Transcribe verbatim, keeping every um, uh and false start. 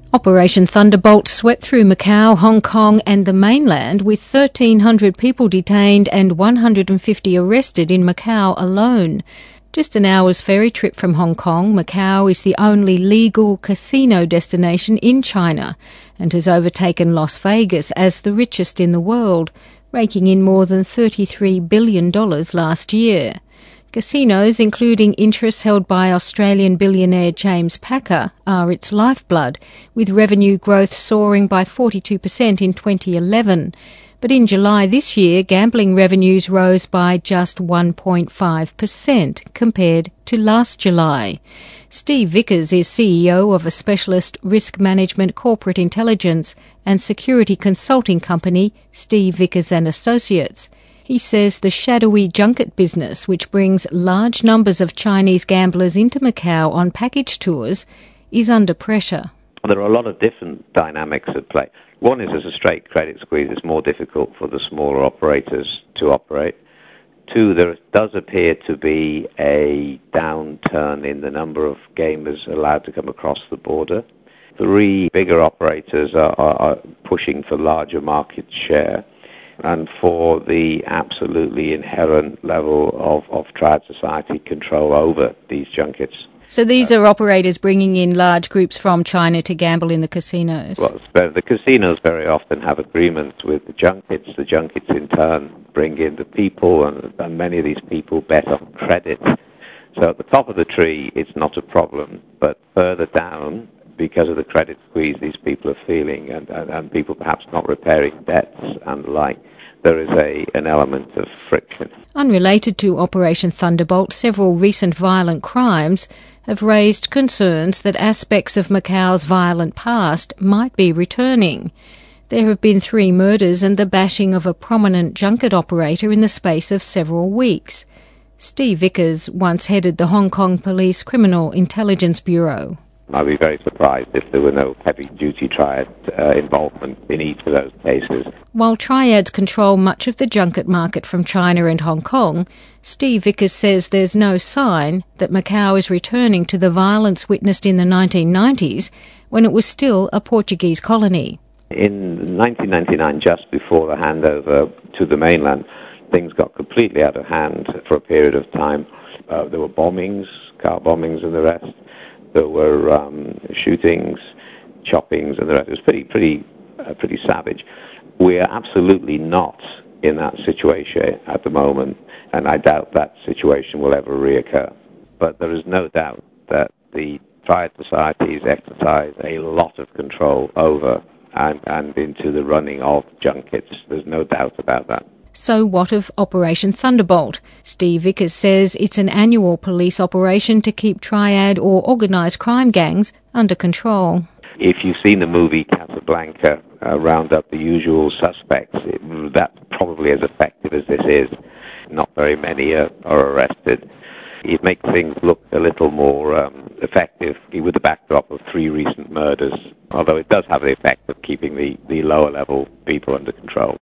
Operation Thunderbolt swept through Macau, Hong Kong and the mainland with thirteen hundred people detained and one hundred fifty arrested in Macau alone. Just an hour's ferry trip from Hong Kong, Macau is the only legal casino destination in China and has overtaken Las Vegas as the richest in the world, raking in more than thirty-three billion dollars last year. Casinos, including interests held by Australian billionaire James Packer, are its lifeblood, with revenue growth soaring by forty-two percent in twenty eleven. But in July this year, gambling revenues rose by just one point five percent compared to last July. Steve Vickers is C E O of a specialist risk management, corporate intelligence and security consulting company, Steve Vickers and Associates. He says the shadowy junket business, which brings large numbers of Chinese gamblers into Macau on package tours, is under pressure. There are a lot of different dynamics at play. One is, as a straight credit squeeze, it's more difficult for the smaller operators to operate. Two, there does appear to be a downturn in the number of gamers allowed to come across the border. Three, bigger operators are, are, are pushing for larger market share. And for the absolutely inherent level of, of Triad Society control over these junkets. So these are operators bringing in large groups from China to gamble in the casinos? Well, the casinos very often have agreements with the junkets. The junkets in turn bring in the people, and, and many of these people bet on credit. So at the top of the tree, it's not a problem, but further down, because of the credit squeeze these people are feeling, and, and, and people perhaps not repairing debts and the like, there is a an element of friction. Unrelated to Operation Thunderbolt, several recent violent crimes have raised concerns that aspects of Macau's violent past might be returning. There have been three murders and the bashing of a prominent junket operator in the space of several weeks. Steve Vickers once headed the Hong Kong Police Criminal Intelligence Bureau. I'd be very surprised if there were no heavy-duty Triad uh, involvement in each of those cases. While Triads control much of the junket market from China and Hong Kong, Steve Vickers says there's no sign that Macau is returning to the violence witnessed in the nineteen nineties when it was still a Portuguese colony. In nineteen ninety-nine, just before the handover to the mainland, things got completely out of hand for a period of time. Uh, there were bombings, car bombings and the rest. There were um, shootings, choppings, and the rest. It was pretty, pretty, uh, pretty savage. We are absolutely not in that situation at the moment, and I doubt that situation will ever reoccur. But there is no doubt that the Triad Societies exercise a lot of control over and, and into the running of junkets. There's no doubt about that. So what of Operation Thunderbolt? Steve Vickers says it's an annual police operation to keep triad or organised crime gangs under control. If you've seen the movie Casablanca, uh, round up the usual suspects, it, that's probably as effective as this is. Not very many are, are arrested. It makes things look a little more um, effective with the backdrop of three recent murders, although it does have the effect of keeping the, the lower level people under control.